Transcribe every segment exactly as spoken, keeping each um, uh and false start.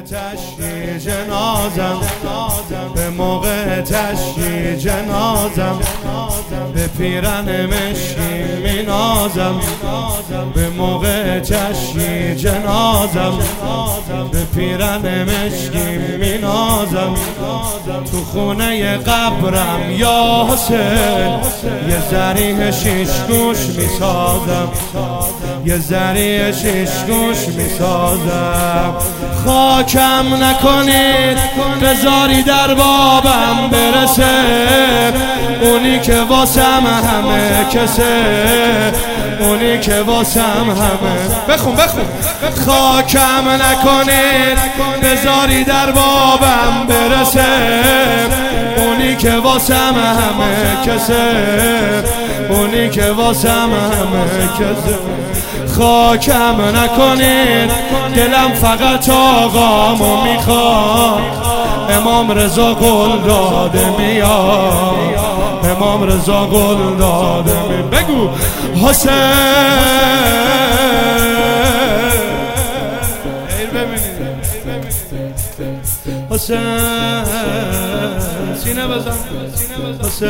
تشییع جنازم، به موقع تشییع جنازم، به پیرن مشکین مینازم، به موقع تشییع جنازم، به پیرن مشکین مینازم. تو خونه قبرم یا حسین یه ذریح شیش گوش میسازم، یه ذریح شیش گوش میسازم. خاکم نکنید بذاری در بابم برسه، اونی که واسم همه کسه، اونی که واسم همه. بخون بخون. خاکم نکنید بذاری در بابم برسه، اونی که واسم همه کسه، اونی که واسم همه کسه. خاکم نکنید دلم فقط آقامو میخواد، امام رضا قول داده میاد، امام رضا قول داده میاد. بگو حسین. حسین سینه بزن. حسین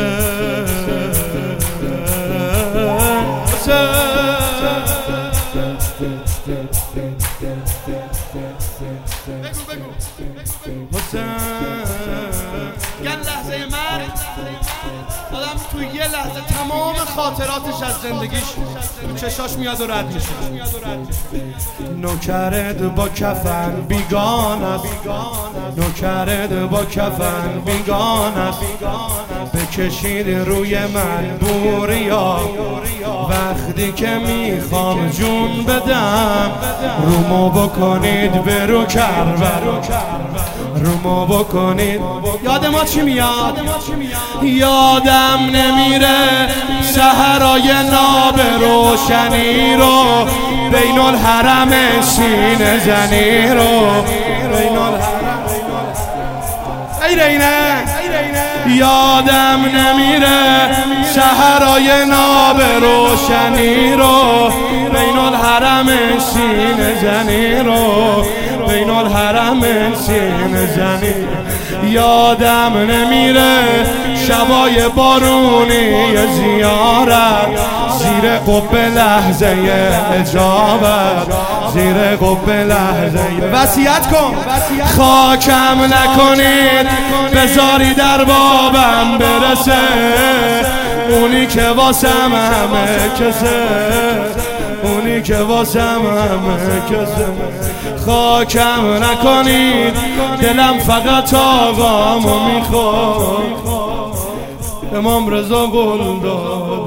حسین گل لحظه مرگ آدم تو یه لحظه تمام خاطراتش از زندگیش تو چشاش میاد و رد میشه. نوکرت با کفن بیگان است، نوکرت با کفن بیگان است، بکشید روی من بوریا وقتی که میخوام جون بدم، رومو بکنید برو کربلا، رومو بکنید. یاد ما چی میاد؟ یادم نمیره سحرای ناب روشنی رو، بین الحرم سینه زنی رو، بین الحرم ایرینه. یادم نمیره سحرای ناب روشنی رو، بین الحرم سینه زنی رو، بین الحرم سینه زنی. یادم نمیره شبای بارونی زیارت، زیر قبه لحظه اجابت، زیر قبه لحظه. وصیت کن. خاکم نکنید بذاری در بابم برسه، اونی که واسم همه کسه، اونی که واسم همه کسه. خاکم نکنید دلم فقط آقامو میخواد، امام رضا قول داد